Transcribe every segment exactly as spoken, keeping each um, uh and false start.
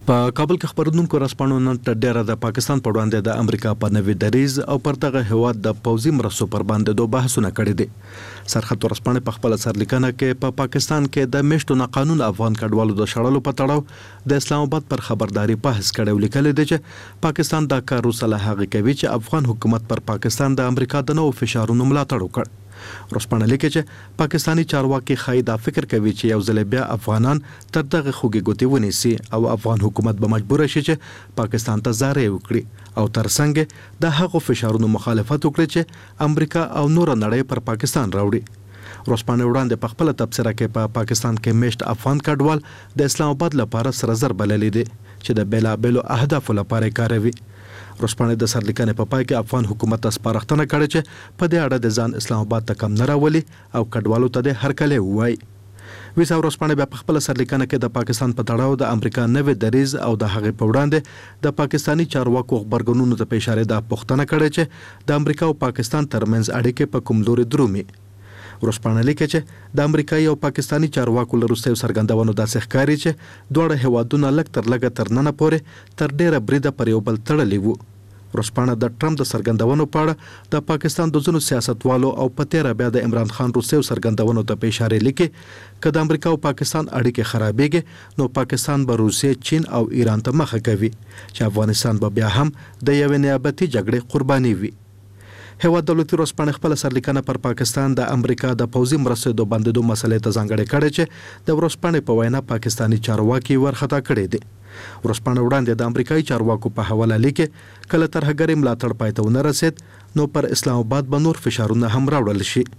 په کابل کې خبرونکو رسپانو نن ډېر د پاکستان په وړاندې د امریکا په نوي دریز او پر دغه هواد د پوزي مرستو پر باندې دوه بحثونه کړي دي. سرحد ورسپانه په خپل سرلیکنه کې په پا پاکستان کې د میشتو قانون افغان کډوالو د شړلو په تړاو د اسلام آباد پر خبرداري بحث کړي ولیکل دي چې پاکستان دا کار وسله هغه کوي چې افغان حکومت پر پاکستان د امریکا د نوو فشارونو ملاتړ وکړي. رسپانه لیکي چې پاکستانی چارواکي خایدا فکر کوي چې یو ځل بیا افغانان تر دغه خوږی ګوتې ونیسي او افغان حکومت به مجبور شي چې پاکستان ته زارې وکړي او ترڅنګ د هغو فشارونو مخالفت وکړي چې امریکا او نور نړۍ پر پاکستان راوړي. رسپانه وړاندې په خپل تبصره کې په پا پاکستان کې میشت افغان کډوال د اسلام آباد لپاره سره زر بللې دي چې د بیلا بیلو اهداف لپاره کاروي. رسپانه د سرلیکنې په پای کې افغان حکومت ته سپارښتنه کړې چې په دې اړه د ځان اسلام آباد ته کم نه راولي او کډوالو ته د هرکلی ووایي. ویسا رسپانه بیا په خپل سرلیکنه کې د پاکستان په تړاو د امریکا نوې دریز او د هغې په وړاندې د پاکستانی چارواکو خبرګونونو ته په اشاره د پوښتنه کړې چې د امریکا او پاکستان ترمنځ اړیکې په کوم لوري درومي. رسپانه لیکي چې د امریکایي او پاکستانی چارواکو لروستیو څرګندونو داسې ښکاري چې دواړه هیوادونه لږ تر لږه تر ننه پورې تر ډیره بریده پر یو بل تړلي وو. رسپانه د ټرمپ د څرګندونو په اړه د پاکستان د ځینو سیاستوالو او په تیره بیا د عمران خان روسیو څرګندونو ته په اشاره لیکي که د امریکا او پاکستان اړیکې خرابېږي نو پاکستان به روسیې، چین او ایران ته مخه کوي چې افغانستان به بیا هم د یوې نیابتي جګړې قرباني وي. هیواد دولتي رسپانه خپل سرلیکنه پر پاکستان د امریکا د پوزي مرستو د بندیدو مسلې ته ځانګړې کړې چې د ورسپانه په وینا پاکستانی چارواکي ورخطا کړي دي. ورسپانه وړاندې د امریکایي چارواکو په حواله لیکي کله ترهګری ملاتړ پای ته ونه رسید نو پر اسلام آباد به نور فشارونه هم راوړل شي.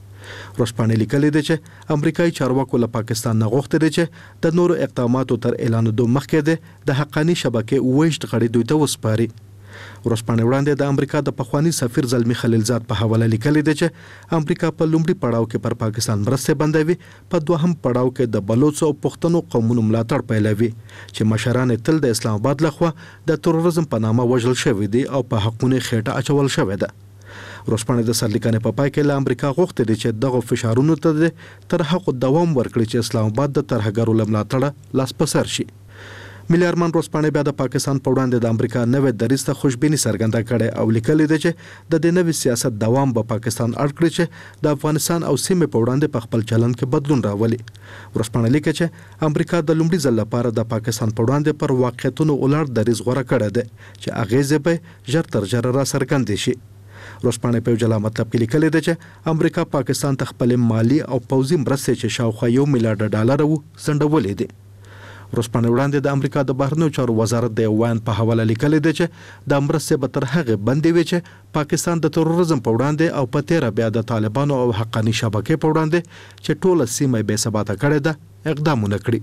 رسپانه لیکلي دي چې امریکایي چارواکو له پاکستان نه غوښتي دي چې د نورو اقداماتو تر اعلان دو مخکې ده د حقانی شبکې وېشت غړي دوی ته وسپاري. ورسپانه وړاندې د امریکا د پخوانی سفیر زلمی خلیلزاد په حواله لیکلي دي چې امریکا په لومړي پړاو کې پر پاکستان مرسته بندوي، په دوهم پړاو کې د بلوچ او پښتنو قومونو ملاتړ پیلوي چې مشران تل د اسلام آباد لخوا د تروریزم په نامه وژل شوی دي او په حقونه خېټه اچول شوی ده. رسپانه د سرلیکنې په پای کې له امریکا غوښتي دي چې دغه فشارونو ته تر هغه دوام ورکړي چې اسلام آباد د ترهګرو ملاتړ لاس په سر شي. ملي ارمان رسپانه بیا د پاکستان په وړاندې د امریکا نوې دریځ ته خوشبیني څرګنده کړې او لیکلي دي چې د دې نوې سیاست دوام به پاکستان اړ کړي چې د افغانستان او سیمې په وړاندې په خپل چلند کې بدلون راولي. رسپانه لیکي چې امریکا د لومړي ځل لپاره د پاکستان په وړاندې پر واقعیتونو ولاړ دریځ غوره کړی دی چې اغیزې به ژر تر ژره را څرګندې شي. رسپانه په جلا مطلب کې لیکلي دي چې امریکا پاکستان ته خپل مالی او پوځي مرستې چې شاوخوا یو میلیارډ ډالر وو ځنډولې دي. رسپانه وړاندې د امریکا د بهرنیو چارو وزارت د وان په حواله لیکلي دي چې د مرستې به تر هغه بندي وي چې پاکستان د تروریزم په وړاندې او په تیره بیا د طالبانو او حقانی شبکې په وړاندې چې ټوله سیمه بې ثباته کړې ده اقدامونه کړي.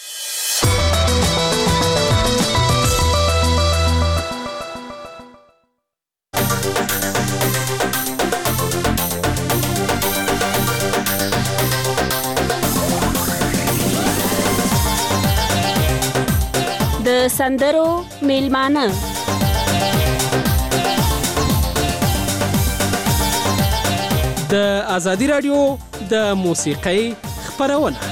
د سندرو میلمانه د ازادي رادیو د موسیقۍ خبرونه.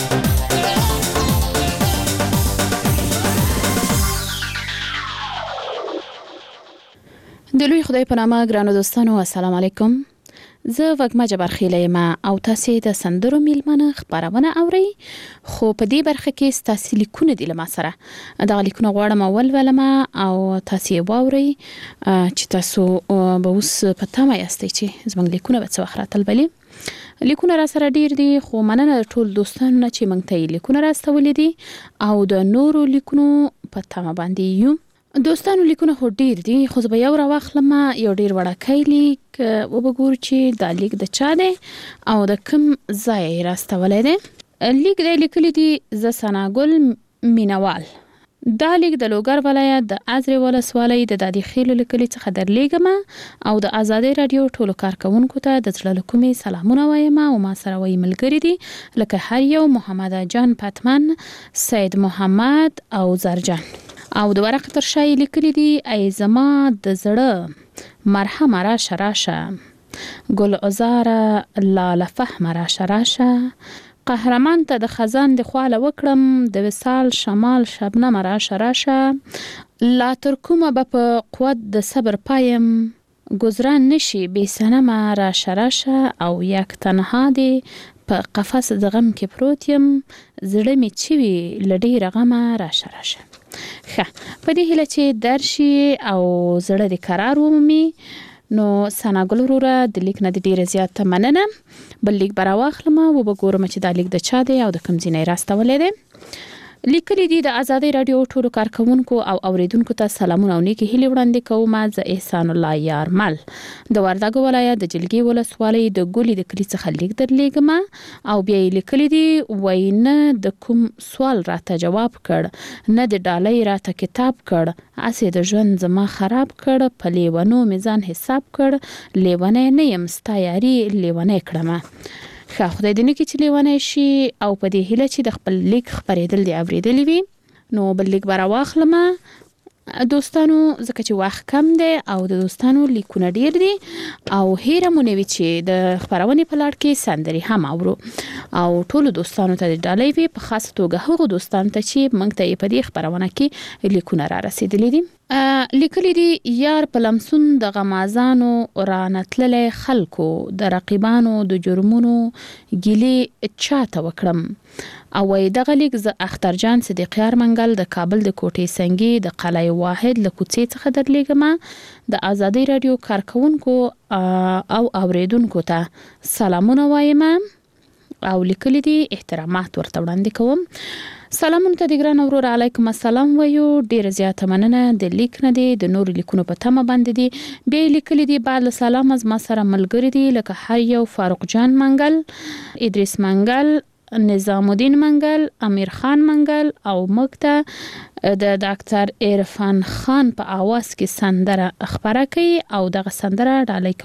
د لوی خدای په نامه ګرانو دوستانو السلام علیکم. زه وګما جبار خیله یم او تاسو د سندرو میلمانه خبرونه اورئ. خو په دې برخه کې تاسو لیکونه دي لمه سره دا لیکونه غواړم اول ولما او تاسو واورئ چې تاسو به اوس په تمه یاستئ چې زموږ لیکونه به څه وخت راتلبلي. لیکونه را سره ډیر دي خو مننه ټول دوستانو نه چې موږ ته لیکونه راستولې دي او د نورو لیکونو په تمه باندې یو. دوستانو لیکونه خو ډیر دي خو زه به یو را واخلم یو ډیر وړاکۍ لیک وبګور چې دا لیک د چا دی او د کوم ځای یې راستولی دی. لیک دی لیکلی دی زه ثناګل مینوال. دا لیک د لوګر ولایت د ازرې ولسوالۍ د دادي خیلو لیکلي څخه درلیږم او د ازادي رادیو ټولو کارکونکو ته د زړه له کومې سلامونه وایم او ما سره وایي ملګري دي لکه هر یو محمد جان پتمن، سید محمد او زرجان. او د ورقه تر شای لیکلي دي ای زما د زړه مرحمه راشه راشه، ګل عزاره لاله فهم راشه راشه، قهرمان ته د خزان د خواله وکړم د وصال شمال شبنم راشه راشه لا تر کومه به په قوت د صبر پایم گذران نشي بې صنمه راشه راشه او یک تنها دی په قفس د غم کې پروت یم زړه مې چې وي له ډېره غمه راشه راشه. ښه په دې هیله چې درشي او زړه دې قرار ومومي. نو ثنا ګل وروره د لیک نه د ډېره زیاته مننه. بل لیک به راواخلم او به ګورم چې دا لیک د چا دی او د کوم ځای نه یې راستولی دی. لیکلي دي د ازادۍ راډیو ټولو کارکوونکو او اوریدونکو ته سلامونه او نیکې هیلې وړاندې کوم. زه احسان الله یارمل د وردګو ولایت د جلګې ولسوالۍ د ګولي د کلي څخه لیک درلیږم او بیا یې لیکلي دي وایي نه د کوم سوال راته جواب کړ نه د ډالۍ راته کتاب کړ هسې د ژوند زما خراب کړ په لیونو مې ځان حساب کړ لیونی نه یم ستا یاري لیونی کړمه. ښه خدای دې نه کړي چې لیونی شي او په دې هیله چې د خپل لیک خپرېدل دې اورېدلی وي. نو بل لیک به راواخلم دوستانو ځکه چې وخت کم دی او د دوستانو لیکونه ډیر دي او هیره مو نه وي چې د خپرونې په لړ کې سندرې هم اورو او ټولو دوستانو ته د ډالۍ وي په خاص توګه هغو دوستانو ته چې موږ ته یې په دې خپرونه کې لیکونه را رسېدلي دي. لیکلي دي یار په لمسون د غمازانو رانتللی خلکو د رقیبانو د جرمونو ګیلې چاته وکړم او وایي دغه لیک زه اخترجان صدیقیار منګل د کابل د کوټې سنګي د قلعه واحد له کوڅې څخه درلیږم. د ازادۍ راډیو کارکوونکو او اوریدونکو ته سلامونه وایم او لیکلي دي احترامات ورته وړاندې کوم. سلامونه ته د ګران ورور علیکم السلام وایو. ډیره زیاته مننه د لیک نه دی د نورو لیکونو په تمه باندې دي. بیا لیکلي دي بعد له سلام از ما سره ملګري دي لکه هر یو فاروق جان منګل ادریس منګل نظام الدین منګل امیر خان منګل او موږ ته د ډاکټر عرفان خان په आवाज کې سندره خبره کوي او دغه سندره ډالۍ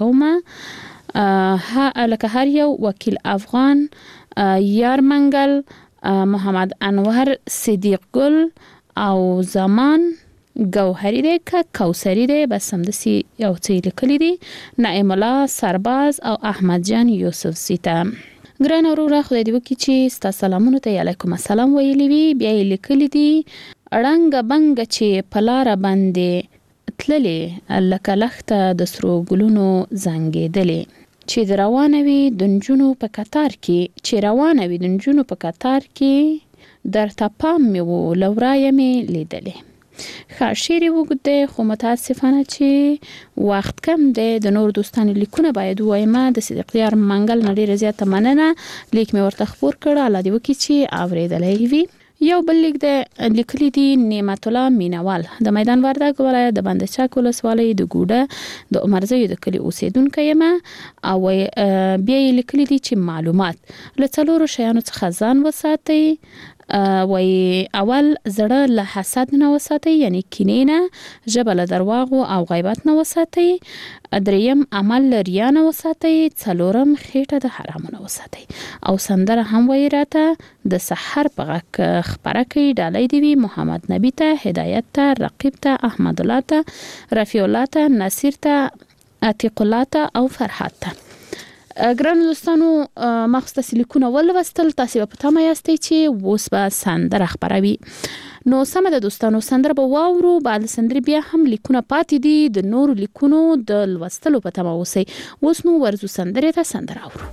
کومه ها لکه هر یو وکیل افغان یار منګل محمد انور صدیق گل او زمان گوهری دی که کوثری دی بس همداسې یو څه لیکلي دي نعیم الله سرباز او احمد جان یوسف سیته. ګران وروره خدای دې وکړي چې ستا سلامونو ته علیکم السلام ویلي وي. بیا یې لیکلي دي ړنګه بنګه چې په لاره باندې تللې لکه لښته د سرو ګلونو زنګېدلې چې د روانه وي د نجونو په کتار کې چې روانه وي د نجونو په کتار کې درته پام مې و له ورایه مې لیدلې. ښه شعر یې اوږد دی خو متاسفانه چې وخت کم دی. د نور دوستانو لیکونه باید ووایم. د صدیقیار منګل نه ډېره زیاته مننه لیک مې ورته خپور کړ الله دې وکړي چې اورېدلی وي. یو بل لیک د لیکلي دي نعمت الله مینوال د میدان وردګ ولایت د بند چک ولسوالۍ د ګوډه د عمرزیو د کلي اوسیدونکی یم او بیا یې لیکلي دي چې معلومات له څلورو شیانو څخه ځان وساتئ. وایي اول زړه له حسد نه وساتئ یعنی کینې نه، ژبه له درواغو او غیبت نه وساتئ، دریم عمل له ریا نه وساتئ، څلورم خېټه د حرامو نه وساتئ. او سندره هم وایي راته د سحر په غږ خپره کوي ډالۍ دې وي محمد نبي ته، هدایت ته، رقیب ته، احمد الله ته، رفیع الله ته، نصیر ته، عتیق الله ته او فرحات ته. ګران دوستانو ما خو ستاسې لیکونه ولوستل، تاسې به په تمه یاستئ چې اوس به سندره خپروي. نو سمه ده دوستانو سندره به واورو، بعد سندرې بیا هم لیکونه پاتې دي، د نورو لیکونو د لوستلو په تمه اوسئ. اوس نو ورځو سندرې ته سندره اورو.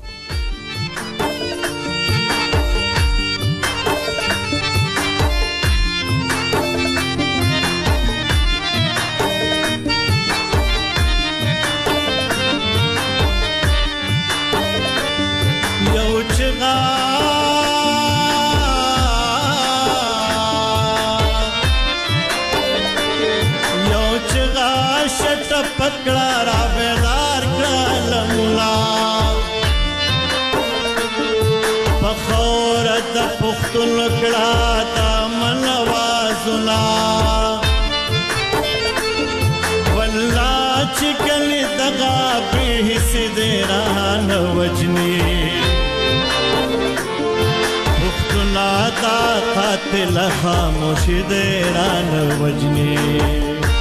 پکڑا را بیدار کړل مولا پخور د پختون کړه د من وازنا والله چې کله دغه به سیدران وجنی پختون دا قاتل خاموش دیران وجنی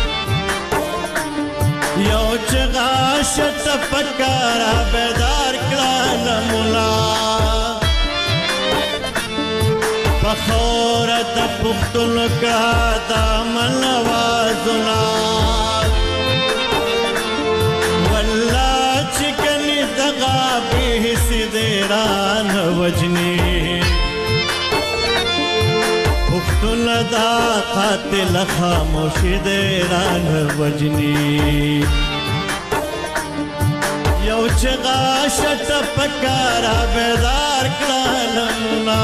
یو چغا شت پکارا بیدار کړل مولا فخور د پښتون کا دا منوازنا والله چکنی دغا به سیدران وجنی پښتون دا قاتل خاموش دیران وجنی یو چغا شت پکارا بیدار کړلنا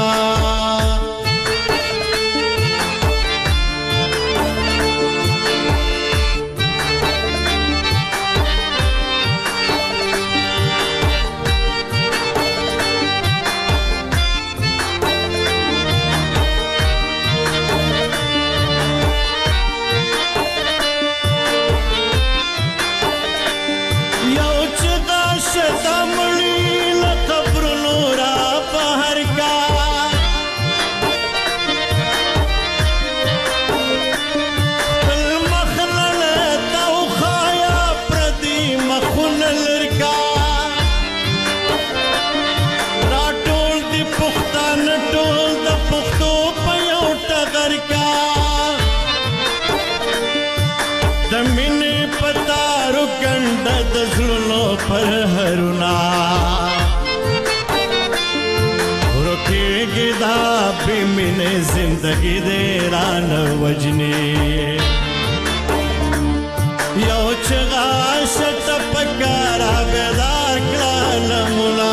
पर हरुना रुके गिदा बिमिने जिंदगी देरान वजनी यो चगा शत पकारा बेदार कलाल मुला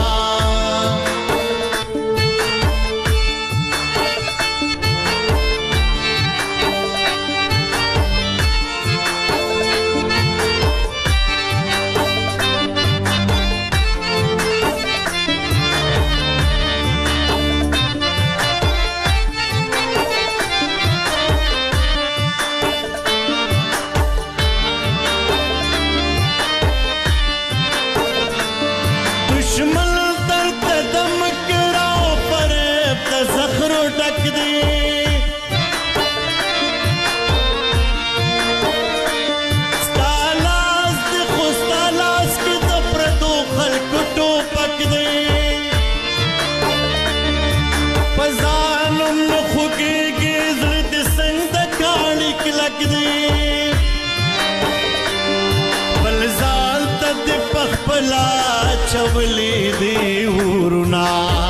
चवली देवरुना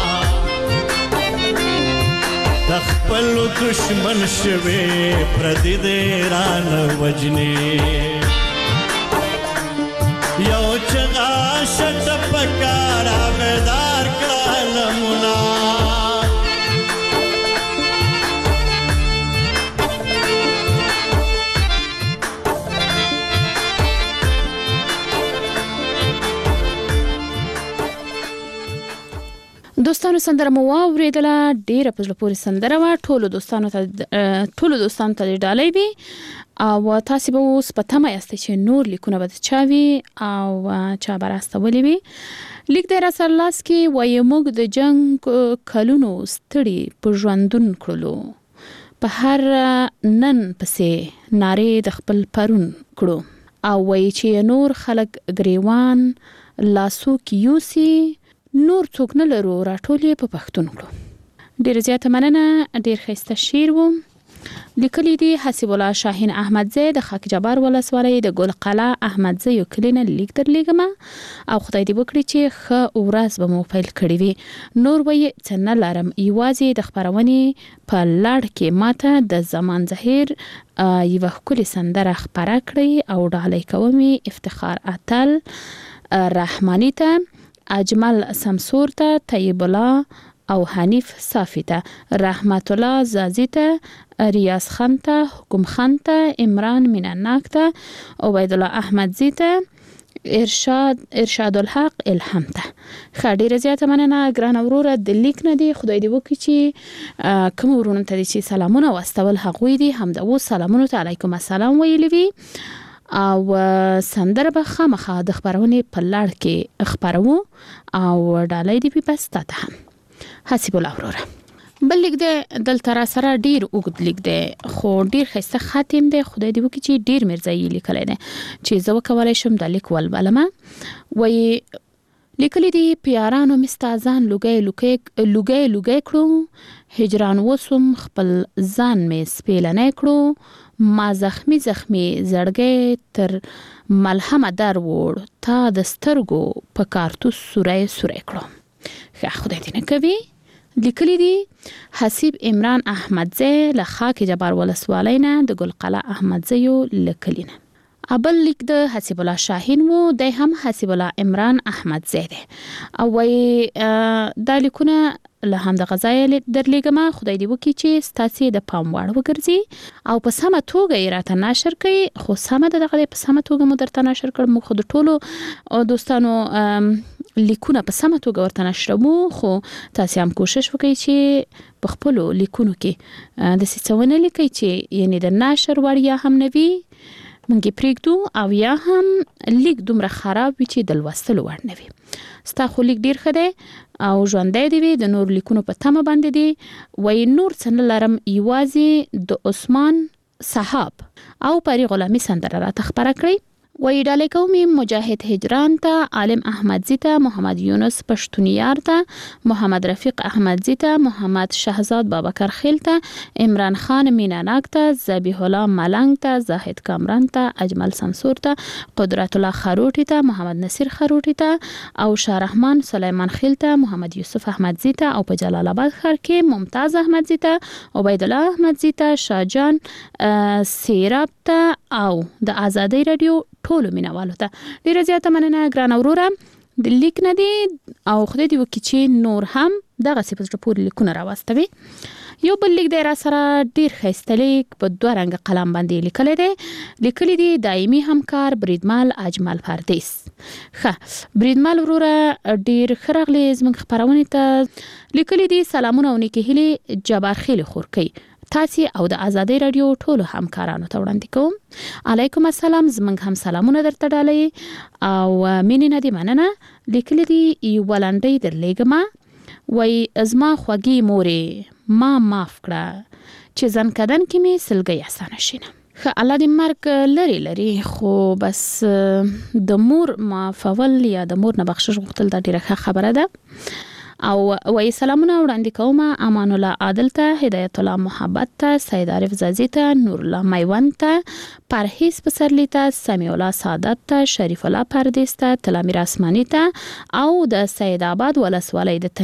तखपल दुश्मन शवे प्रति देरान वजने यो चगा शत पकारा बेदार कालमुना دوستانو سندره مو واوریدله ډیره په زړه پورې سندره وه ټولو دوستانو ته ټولو دوستانو ته ډالۍ وي او تاسو به اوس په تمه یاستئ چې نور لیکونه به چا وي او چا به راستولی وي لیک دی راسره لاس کې وایي موږ د جنګ کلونو ستړي په ژوندون کړلو په هر نن پسې نارې د خپل پرون کړو او وایي چې نور خلک ګریوان لاسو کې یوسي نور څوک نه لرو راټولې په پښتون کړو ډیر زیاته مننه ډیر ښایسته شعر و لیکلی دی حسیب الله شاهین احمدزی د خاک جبار ولسوالۍ د ګل قلعه احمدزی یو کلینه لیک در لیږم او خدای دې وکړي چې ښه ورځ به مو پیل کړی وي نور وایي څه نه لرم یوازې د خپرونې په لړ کې ماته د زمان زهیر یوه ښکلې سندره خپره کړئ او ډالۍ کوم افتخار اتل رحمانی ته اجمل سمسور ته طیب الله او حنیف صافی ته رحمت الله زازی ته ریاض خان ته حکم خان ته عمران مینناک ته عبید الله احمدزی ته ارشاد ارشاد الحق الهام ته ښه ډیره زیاته مننه ګرانه وروره د لیک نه دی خدای دې وکړي چې کوم ورونو ته چې سلامونه واستول هغوی دي همدا اوس سلامونو ته علیکم السلام ویلي وي او سندره به خامخا د خبرونې په لړ کې خبرو او ډالۍ دی په پستا ته هم حسیب الله وروره بل لیک دی دلته را سره ډیر اوږد لیک دی خو ډیر ښایسته خاتم دی خدای دې وکړي چې ډیر مرزایي لیکلی دی چې زه وکولی شم د لیک ولولمه وایي لیکلي دي پیارانو مستازان لوګي لوګي لوګي لوګي کړو هجران وسوم خپل ځان مې سپیلنې کړو ما زخمی زخمی زړګي تر ملهم در وړ تا د سترګو په کارتوس سورې سورې کړو خا خدای دې نه کوي. لیکلي دي حسیب عمران احمدزی له خاک جبار ولسوالۍ نه د ګلقلا احمدزی لیکلینه. ابل لیک د حسیب الله شاهین وو د هم حسیب الله عمران احمدزی دی او وای د لیکونه له هم د غزای درلېګما خدای دې وکي چې ستاسو د پام وړ وګرځي او په سمه توګه یې راته نشر کړي خو سمه دغه په سمه توګه مو درته نشر کړم مو خو د ټولو دوستانو لیکونه په سمه توګه ورته نشرمو خو تاسو هم کوشش وکړئ چې په خپل لیکونو کې د څه لیکي چې یعنی د نشر وړیا هم نوي منګي پریږدو او یا هم لیک دومره خراب وي چې د لوستلو وړ نوي. ستا خو لیک ډیر ښه دی او ژوندی دی د نور لیکونو په تمه باندې دی وای نور څنګه لرم یوازې د عثمان صاحب او پری غلامی سندره را تخبره کړی وای ډالې قومي مجاهد هجران ته عالم احمدزی ته محمد یونس پښتونیار ته محمد رفیق احمدزی ته محمد شهزاد بابکر خیل ته عمران خان میناناک ته ذبیح الله ملنګ ته زاهد کامران ته اجمل سمسور ته قدرت الله خروټی ته محمد نصیر خروټی ته او شاه رحمان سلیمان خیل ته محمد یوسف احمدزی ته او په جلال آباد ښار کې ممتاز احمدزی ته عبید الله احمدزی ته شاهجان سیراب ته او د آزادۍ رادیو ټولو مینوالو ته ډیره زیاته مننه ګران اوروره د لیک نه دی او خدای دې وکړي چې نور هم دغه صفت پورې لیکونه راوستوي. یو بل لیک دی را سره ډیر ښایسته لیک په دوه رنګه قلم باندې لیکلی دی لیکلی دی دایمي همکار بریدمل اجمل پردیس. ښه بریدمل وروره ډیر ښه راغلی زموږ خپرونې ته لیکلی دی سلامونه او نیکې هیلې جبار خیل خورکۍ تاسو او د آزادۍ رادیو ټولو همکارانو ته وړاندې کوم. علیکم السلام زمنګ هم سلامونه درته ډالې او مینې نه دی مننه لیکلی دی یو ولنډۍ درلېږم وای ازما خوږی مورې ما معاف کړه چې ځن کدن کې می سلګي اسانه شینه. خه الله دې مرګ لري لري خو بس د مور معافول یا د مور نه بخښش غوښتل دا ډیره ښه خبره ده او وای سلامونه وړاندې کوم امان الله عادل ته هدایت الله محبت ته سید عارف زازی ته نور الله میوند ته پرهیز پسرلی ته سمیع الله سعادت ته شریف الله پردیس ته تلامیر اسمانی ته او د سید آباد ولسوالۍ د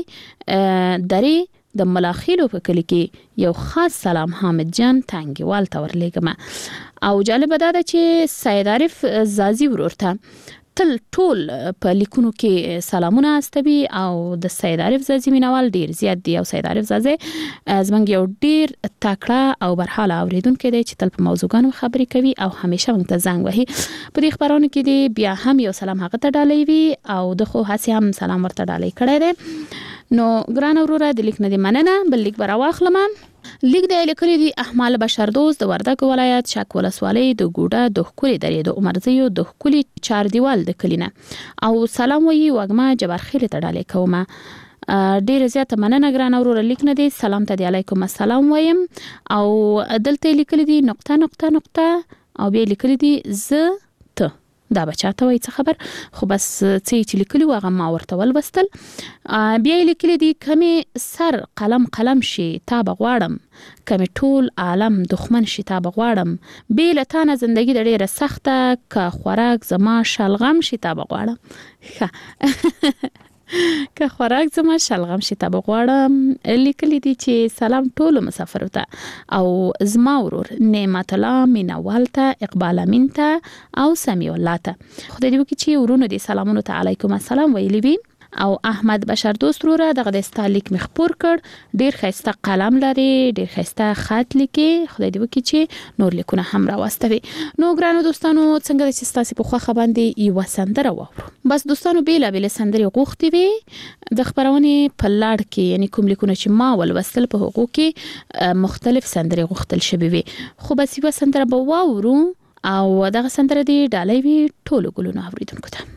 تنګي درې د ملاخیلو په کلی کې یو خاص سلام حامد جان تنګیوال ته ورلېږم او جالب ده چې سید عارف زازی ورور ته تل ټول په لیکونو کې سلامونه استوي او د سید عارف زازی مینوال ډیر زیات دی او سید عارف زازی زمونږ یو ډیر تکړه او برحاله اوریدونکو دی چې تل په موضوعګانو خبرې کوي او همیشه موږ ته زنګ وهي. په دې خبرونو کې دی بیا هم یو سلام هغه ته ډالۍ وي او د خو هسې هم سلام ورته ډالۍ کړی دی. نو ګران وروره د لیک نه دی مننه بل لیک به راواخلم. لیک دی لیکلی دی احمد بشردوست د وردګ ولایت شک ولسوالۍ د ګوډه د ښکلي درې د عمرزیو د ښکلي چار دیوال د کلینه او سلام وی وګما جبر خیل ته ډالۍ کوم. ډیر زیاته مننه ګران وروره لیک نه دی سلام ته دی علیکم السلام وایم او دلته لیکلی دی نقطه نقطه نقطه او بیا لیکلی دی ز ته دا بچاته وای څه خبر خو بس څه چې لیکلی واغه ما ورته ولوستل. بیا لیکلی دی کمی سر قلم قلم شي تا بغواړم کمی ټول عالم دښمن شي تا بغواړم بی لتانه زندگی د ډیره سخته که خوراک زما شلغم شي تا بغواړم که خوراک زما شلغم شي ته بغواړم. لیکلی دی چې سلام ټولو مسافرو ته او زما ورور نعمت الله مینوال ته اقبال امین ته او سمیع الله ته خدای دې وکړي چې ورونو دې سلامونو ته علیکم السلام ویلی وي او احمد بشردوست وروره دغه د ستا لیک مې خپور کړ ډیر ښایسته قلم لري ډیر ښایسته خط لیکي خدای دې وکړي چې نور لیکونه هم راواستوي. نو ګرانو دوستانو څنګه چې ستاسو په خوښه باندې یو سندره واورو بس دوستانو بیلابېلې سندرې غوښتې وي د خپرونې په لاړ کې یعنی کوم لیکونه چې ما ولوستل په هغو کې مختلف سندرې غوښتل شوي وي خو بس یو سندره به واورو او دغه سندره دې ډالۍ وي ټولو ګلونو اوریدونکو ته.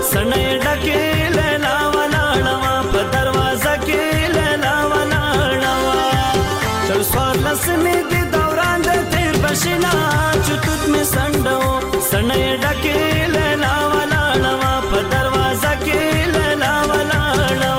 سنې ډکې لیلا ولاړه په دروازه کې لیلا ولاړه چل سوار لسمې دي دوران د تیر بشنا چتوت می سندو سنې ډکې لیلا ولاړه په دروازه کې لیلا ولاړه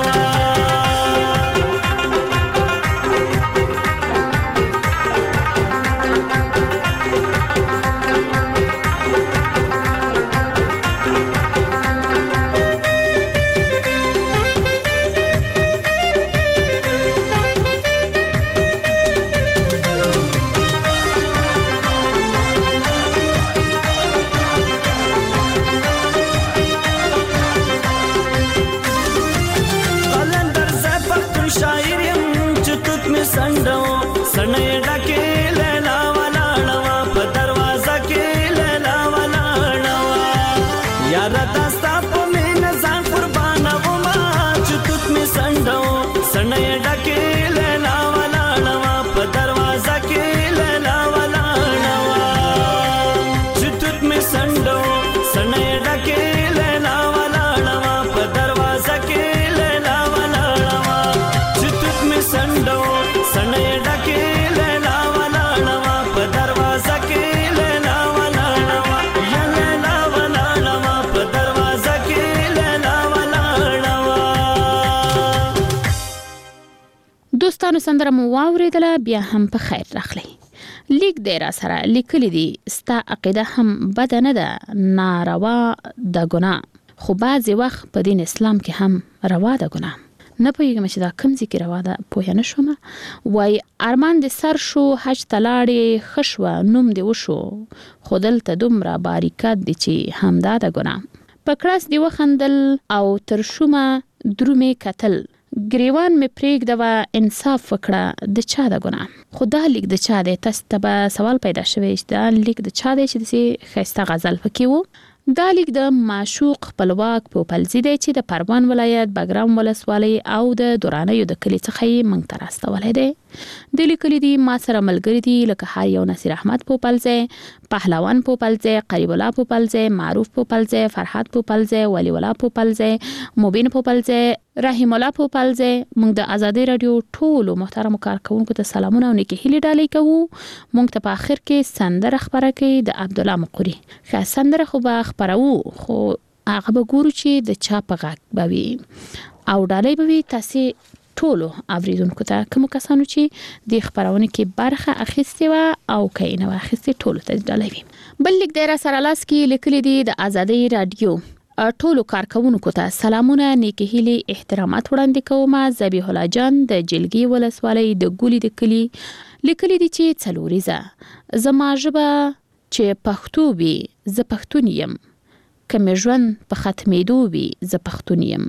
دوستانو سندره مو واوریدله بیا هم په خیر راغلی. لیک دی را سره لیکلی دی ستا عقیده هم بده نه ده ناروا د ګناه خو بعضې وخت په دین اسلام کې هم روا ده ګناه. نه پوهېږم چې دا کوم ځای کې روا ده پوهه نه شومه. وایي ارمان دې سر شو حج ته لاړې ښه شوه نوم دې وشو خو دلته دومره باریکات دي چې همدا ده ګناه. په کړس دې وخندل او تر شومه درومې کتل ګریوان مې پرېږدوه انصاف وکړه د چا د ګناه. خو دا لیک د چا دی؟ تاسو ته به سوال پیدا شوی چې دا لیک د چا دی چې داسې ښایسته غزل پکې و. دا لیک د معشوق خپلواک پوپلزي دی چې د پروان ولایت بګرام ولسوالۍ او د درانیو د کلي څخه یې موږ ته راستولی دی. د لیکلي دي ما سره ملګري دي لکه هر یو نصیر احمد پوپلزی، پهلوان پوپلزی، قریب الله پوپلزی، معروف پوپلزی، فرحات پوپلزی، ولی الله پوپلزی، مبین پوپلزی، رحیم الله پوپلزی. موږ د ازادۍ راډیو ټولو محترمو کارکونکو ته سلامونه او نیکې هیلې ډالۍ کوو. موږ ته په آخر کې سندره خپره کوي د عبدالله مقوري. ښه سندره خو به خپروو خو هغه به ګورو چې د چا په غږ به وي او ډالۍ به وي تاسې ټولو اوریدونکو ته کومو کسانو چې د خپرونې کې برخه اخیستې وه او که یې نه وه اخیستې ټولو ته ډالۍ وي. بل لیک دی را سره لاس کې لیکلی دی د ازادۍ راډیو ټولو کارکونکو ته سلامونه نیکې هیلې احترامات وړاندې کوم. ذبیح الله جان د جلګي ولسوالۍ د ګولي د کلي لیکلی دی چې څلوریزه زما ژبه چې پښتو وي زه پښتون یم که مې ژوند په ختمېدو وي زه پښتون یم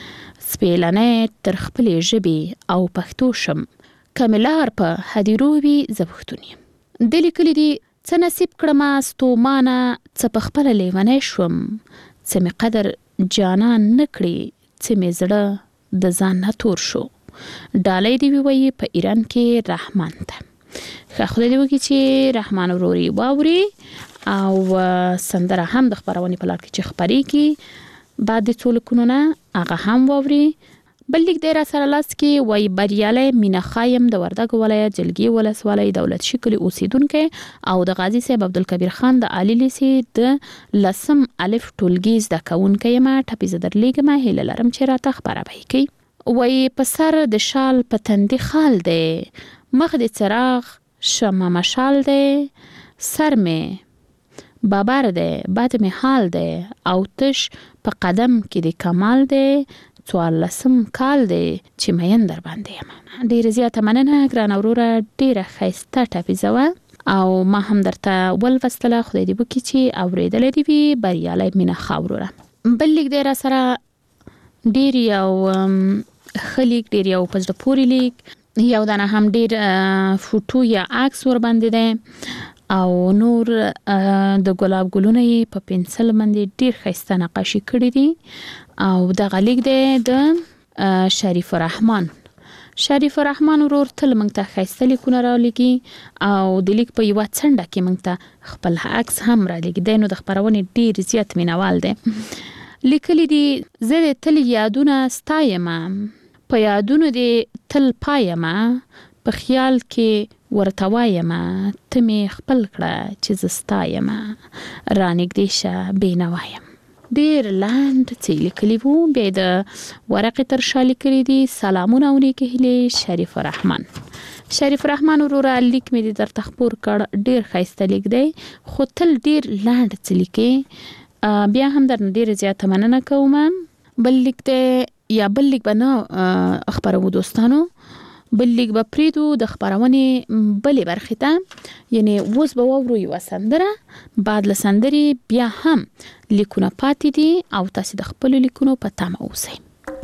سپېلنی تر خپلې ژبې او پښتو شم که مې لار په هدیرو وي زه پښتون یم. د لیکلی دی څه نصیب کړمه ستومانه څه په خپله لیونی شوم څه مې قدر جانان نه کړي څه مې زړه د ځان نه تور شو. ډالۍ دې ووایي په ایران کې رحمان ته. ښه خدای دې وکړي چې رحمان وروري واوري او سندره هم د خپرونې په لار کې چې خپرېږي بعد د څو لیکونو نه هغه هم واوري. بل لیک دی را سره لاس کې وایي بریالی مینه خایم د وردګ ولایت جلګي ولسوالۍ دولت شي کلي اوسیدونکی او د غازي صاحب عبدالکبیر خان د عالی لیسې د لسم الف ټولګي زده کوونکی یم. ټپې زه درلیږم هیله لرم چې راته خپره به یې کوي. وایي په سر د شال په تندي خال دی مخ د څراغ شمه مشال دی سر مې بابر دی بد مې حال دی او تش په قدم کې د کمال دی څوارلسم کال دی چې مین در باندې یم. ډېره زیاته مننه ګرانه وروره ډېره ښایسته ټپیزه وه او ما هم درته ولوستله. خدای دې وکړي چې اورېدلی دې وي بریالی مینه ښه وروره. بل لیک دی را سره ډېر یو ښه لیک ډېر یو په زړه پورې لیک یو دانه هم ډېر فوټو یا عکس ورباندې دی او نور د ګلاب ګلونه یې په پنسل باندې ډېر ښایسته نقاشي کړي دي او دغه لیک دی د شریف الرحمن. شریف الرحمن ورور تل موږ ته ښایسته لیکونه رالیږي او د لیک په یوه څنډه کې موږ ته خپل عکس هم رالیږي. دی نو د خپرونې ډېر زیات مینوال دی. لیکلي دي زه تل یادونه ستایم په یادونو دي تل پایم په خیال کې ورته وایم ته مې خپل کړه چې زه ستایم رانږدې شه بېنوایم. ډېر لاند چې لیکلي وو. بیا د ورقې تر شا لیکلي دي سلامونه او نیکې هیلې شریف الرحمن. شریف الرحمن وروره لیک مې دې درته خپور کړ. ډېر ښایسته لیک دی خو تل ډېر لاند څه لیکې. بیا هم درنه ډېره زیاته مننه کوم. بل لیک دی یا بل لیک به نه خپروو دوستانو، بل لیک به پریدو د خپرونې بلې برخې ته، یعنی اوس به واورو یوه سندره، بعد له سندرې بیا هم لیکونه پاتې دي او تاسې د خپلو لیکونو په تمه اوسئ.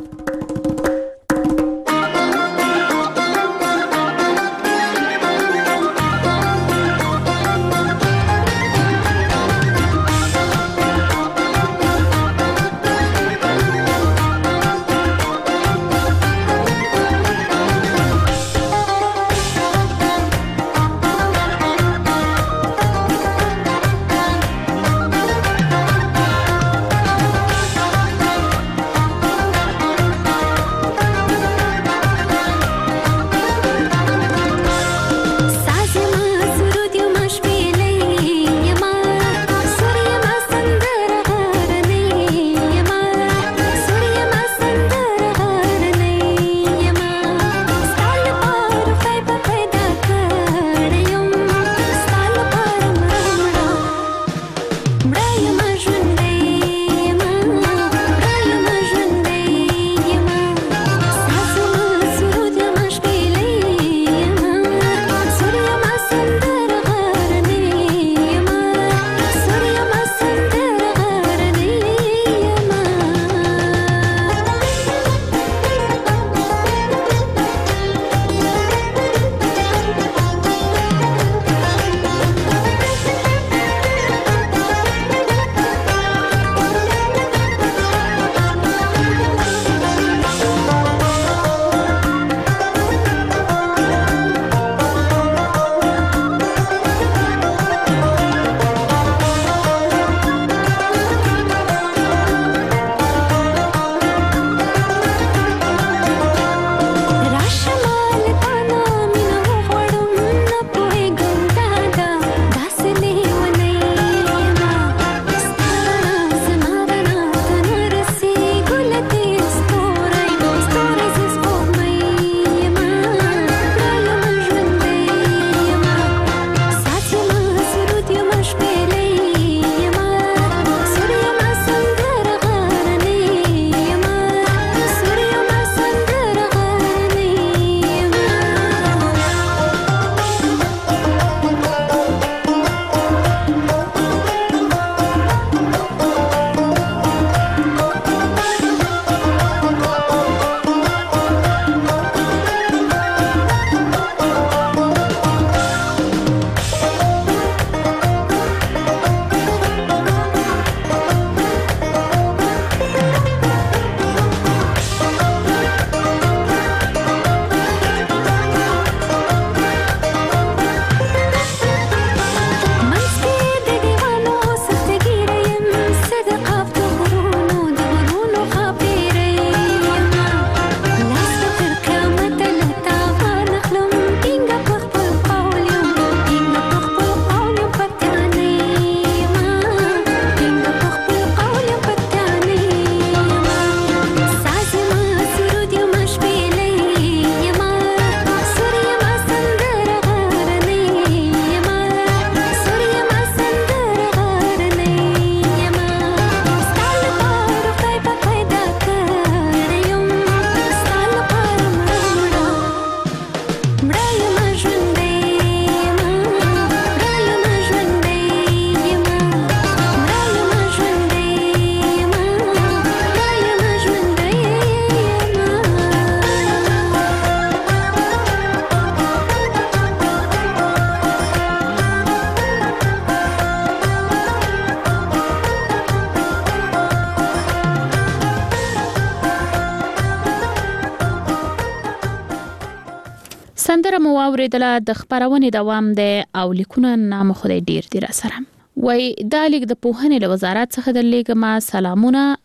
سندره مو واوریدله د خبرونې دوام دی او لیکونه نام خدای ډیر دی را سره. وای دا لیک د پوهنې له وزارت څخه د لیکما سلامونه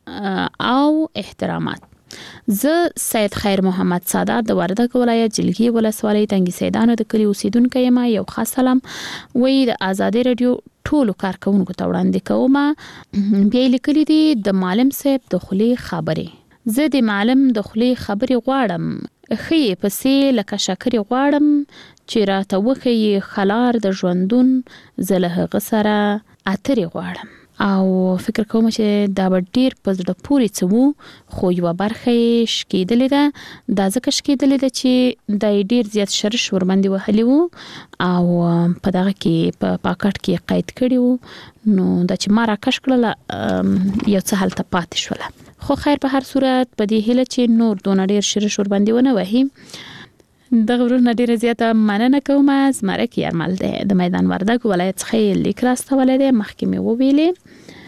او احترامات. زه سید خیر محمد سادات د وردګ ولایت جلګي ولسوالۍ تنګي سیدانو د کلی اوسیدونکو یم. یو خاص سلام وی د آزادي رادیو ټولو کارکونکو ته وړاندې کوم. بیا لیکلي دي د معلم صاحب د خولي خبرې. زه د معلم د خولي خبرې غواړم، خې پسې لکه شکرې غواړم چې راته وښیي خلار د ژوندون، زه له هغه سره اترې غواړم. او فکر کوم چې دا به ډیر په زړه پورې څه وو، خو یوه برخه یې شکېدلې ده. دا ځکه شکېدلې ده چې دا ډیر زیات شرش ورباندې وهلي وو او په دغه کې په پاکټ کې قید کړي وو. نو دا چې ما راکش کړله یو څه هلته پاتې شوله. خو خیر په هر صورت په دې هیله چې نور دونه ډیر شرش ورباندې ونه وهي. دغه ورونه ډیره زیاته مننه کوم. زمرک یرمل دی د میدان وردګ ولایت څخه لیک راستولی دی، مخکې مې وویلې.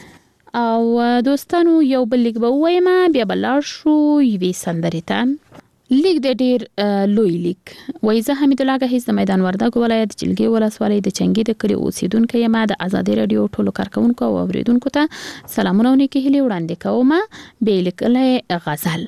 او دوستانو یو بل لیک به ووایم، بیا به لاړ شو یوې سندرې ته. لیک د ډیر لوی لیک وایي زه حمید الله ګهیځ د میدان وردګ ولایت جلګي ولسوالۍ د چنګي د کلي اوسیدونکی یم. د آزادي رادیو ټولو کارکونکو او اوریدونکو ته سلامونه او نیکې هیلې وړاندې کوم. بیا لیکلی غزل: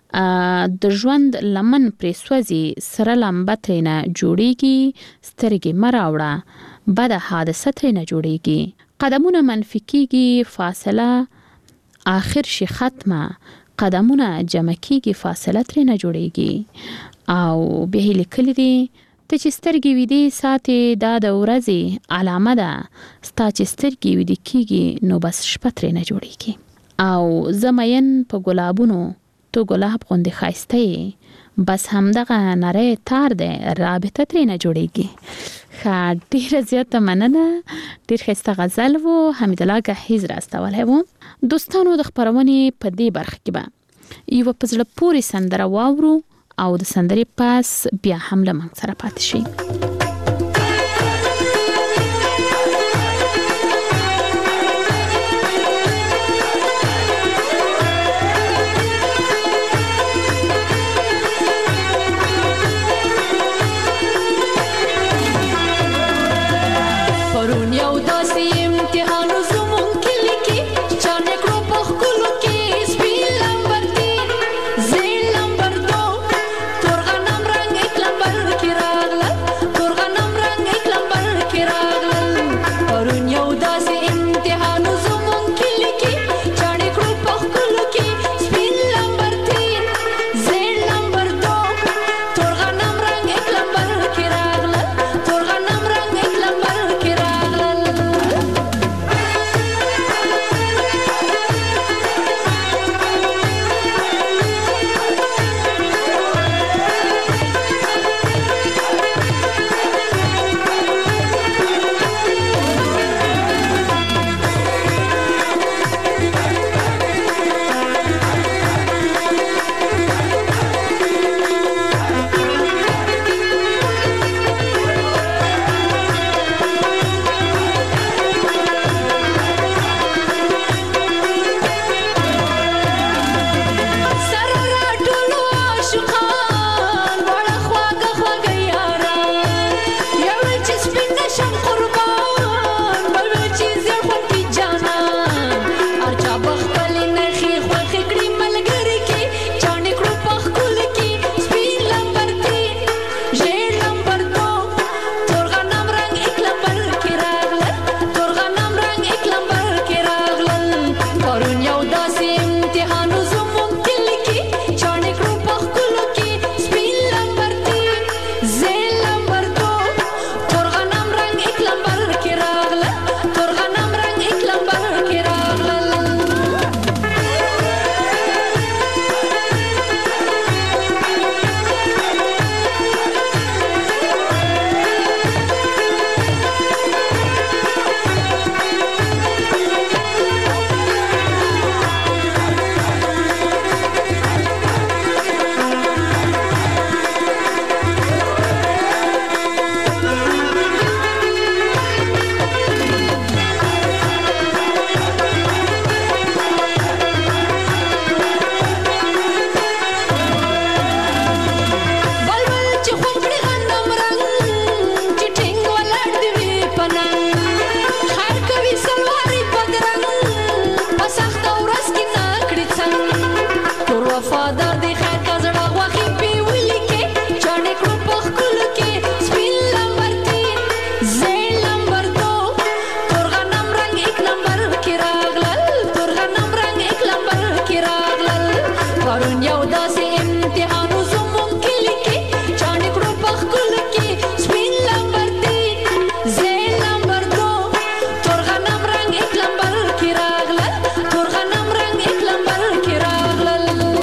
د ژوند لمن پرې سوځي، سره لمبه ترېنه جوړیږي، سترګې مه راوړه، بده حادثه ترېنه جوړیږي، قدمونه منفي کیږي، فاصله آخر شي ختمه، قدمونه جمع کیږي، فاصله ترېنه جوړیږي. او بیا یې لیکلي دي ته چې سترګې ویدې ساتې دا د ورځې علامه ده، ستا چې سترګې ویدې کیږي نو بس شپه ترېنه جوړیږي. او زه مین په ګلابونو تو ګلاب غوندې ښایسته یې، بس همدغه نری تار دی رابطه ترېنه جوړیږي. ښه ډیره زیاته مننه. ډیر ښایسته غزل و، حمید الله ګهیځ راستولی و. دوستانو د خپرونې په دې برخه کې به یوه په زړه پورې سندره واورو او د سندرې پاس بیا هم له موږ سره پاتې شي. Turga پرون یو داسې امتحان زموږ کلي کې چاڼې کړو په ښکل کې سپین لمبر دی زیل لمبر دو تور غنم رنګ ایک لمبر کې راغلل تور غنم رنګ ایک لمبر کې راغلل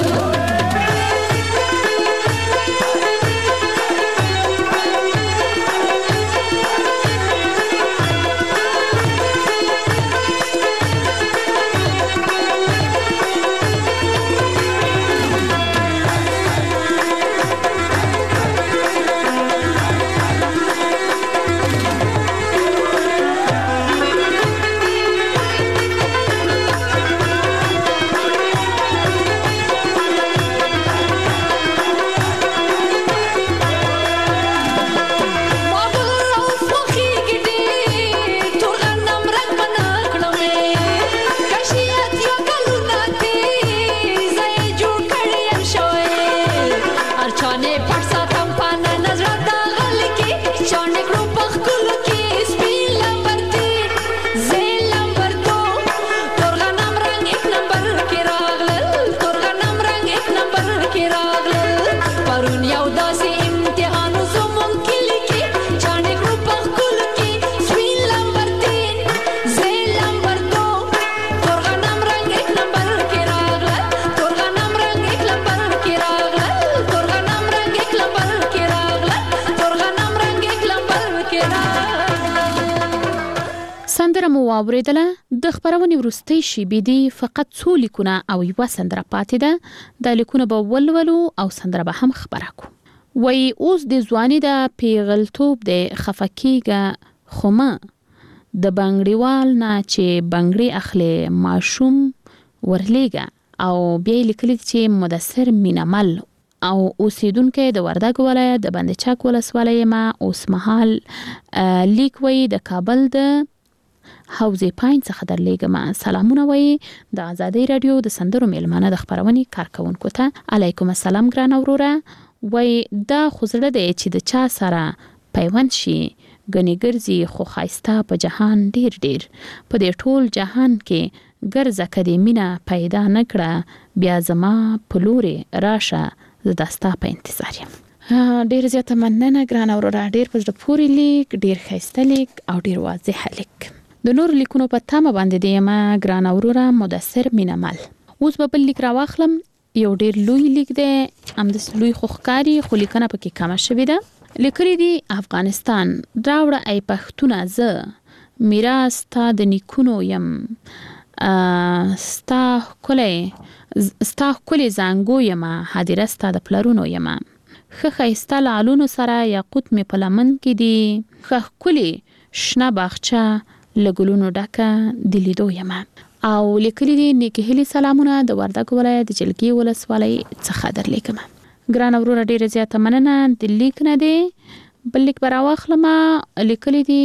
سندره مو واوریدله د خبرونې وروستۍ شیبې دي فقط څو لیکونه او یوه سندره پاتې ده د لیکونه به ولولو او سندره به هم خبره کو وای اوس د ځواني د پیغلتوب د خفکیګه خومه د بنګړیوال نه چې بنګړی اخلي ماشوم ورلیګه او بیا لیکلي چې مدثر مینمل او اوسیدونکو د وردګ ولایت د بندچاک ولسوالۍ ما اوس مهال لیک وای د کابل د حوزې پاین څخه درلېږم سلامونه وای د آزادۍ رادیو د سندرو میلمانه د خبرونې کارکونکو ته علیکم السلام ګران وروره وای دا خوزړه دی چې د چا سره پیوند شي غني ګرځي خو خایسته په جهان ډیر ډیر په دې ټول جهان کې ګرځه کدي مینا پیدا نکړه بیا زما پلوري راشه د داستا په انتظار یم ډیر زیاته مننه ګران وروره ډیر په پوری لیک ډیر خایسته لیک او ډیر واضح لیک د نور لیکونو په تامه باندې دی ما ګران وروره مدثر مینمل اوس په بل لیک راوخلم یو ډیر لوی لیک دی ام د لوی خوخکاری خو لیکنه پکې کم شوې ده لیکلي دی افغانستان راوړه ای پښتونه ز میراث تا د نیکونو یم ستا کله ستا کله زنګو یم حاضر ستا د پلرونو یم خخه استلالونو سره یاقوت می پلمن کې دی خخ کله شنه باغچه لګلونو ډکه دلیدو یم او لیکلي دی نیکهلی سلامونه د وردګ ولایت د جلګي ولسوالۍ څخه درلیکم ګران وروره ډیره زیاته مننه د لیک نه دی بل لیک براوخلم لیکلي دی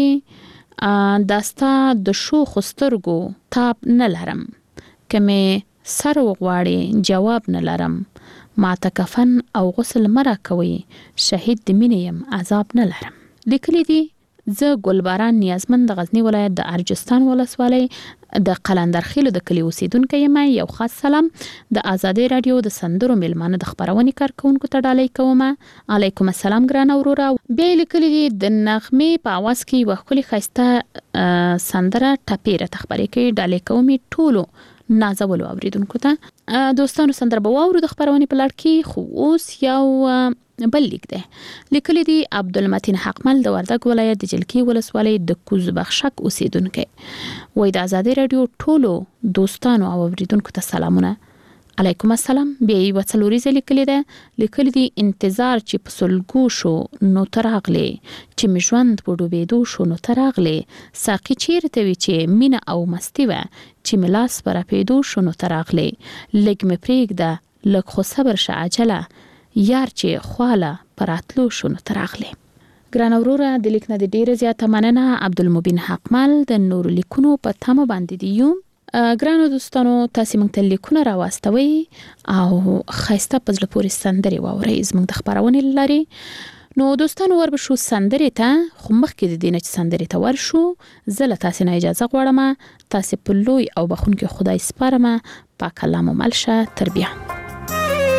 داستا د شو خسترګو تاب نه لرم کمه سر وغواړي جواب نه لرم ما تکفن او غسل مرا کوي شهید د مینیم عذاب نه لرم لیکلي دی زه ګلباران نیازمند د غزنی ولایت د ارجستان ولسوالۍ د قلندرخیلو د کلی اوسیدونکو یم یو خاص سلام د آزادۍ رادیو د سندرو میلمانه د خبرونې کارکونکو ته ډالۍ کوم علیکم السلام ګران وروره بیا لیکلي دي د نغمې په आवाज کې وښکلي خسته سندره ټپیره تخبرې کې ډالۍ کوم ټولو نازولو اوریدونکو ته دوستانو سندره به واورو د خبرونې په لړ کې خو اوس یو بل لیک ده لیکلي دي عبدالمتین حقمل د وردګ ولایت د جلکی ولسوالۍ د کوزبخشک اوسیدونکو وای د آزادۍ رادیو ټولو دوستانو او اوریدونکو ته سلامونه علیکم السلام بیا یو څلوريزه لیکلي ده لیکلي دي انتظار چې په سلګو شو نو تراغلي چې مژوند په ډوبېدو شو نو تراغلي ساقي چیرته وی چې مینا او مستی و چې ملاس پر پیدو شو نو تراغلي لګ مې پرېږده لګ خو صبر شه عجله یار چې خواله پراتلو شو نو تراغلي ګران وروره د لیک نه د ډیره زیاته مننه عبدالمبین حقمل د نور لیکونو په تمه باندې دیو ګرانو دوستانو تاسو موږ ته لیکونه راوستوي او خایسته پزله پوری سندري واوري زموږ د خبرونې لري نو دوستانو وربشو سندري ته خو مخکې د دینه سندري ته ورشو زله تاسو نه اجازه غواړم تاسو په لوی او بخونکې خدای سپارم پاک الله مو ملشه تربیه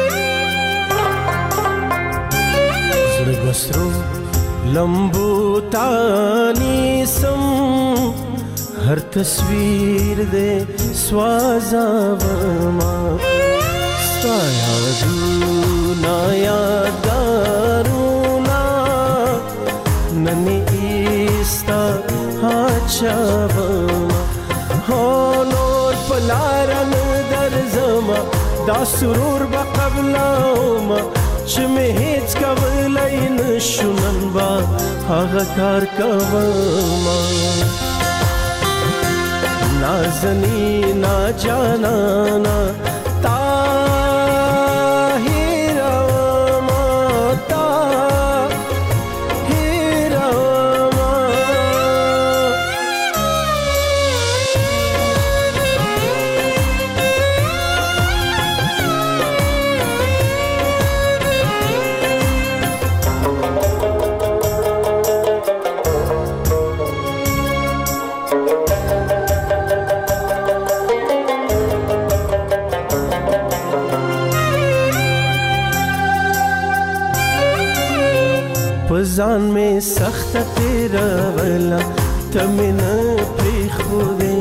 دسرو لمبو تانی سم هر تصویر دے سوازا ورما ستا یادونا یادگارونا ننی ایستا آچا ورما ہو نور پلارن در زما دا سرور با قبلاوما چې مې هیڅ کولی نشو نن به هغه کار کومه نازنینا جانانا تا هیروما تا هیروما پزان میں سخت تیرا ولا تمن پری خودی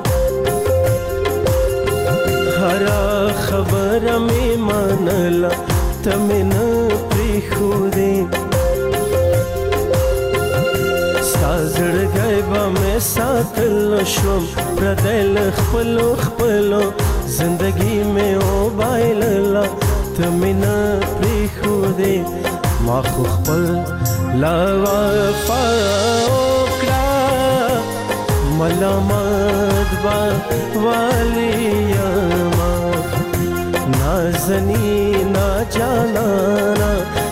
ہرا خبر میں مانلا تمن پری خودی سازڑ گئے با میں ساتل شوم پردل خپلو خپلو زندگی میں او بایللا تمن پری خودی ما خو خپل لا وفا وکړه ملامت با والیا ما نازنی نا جانانا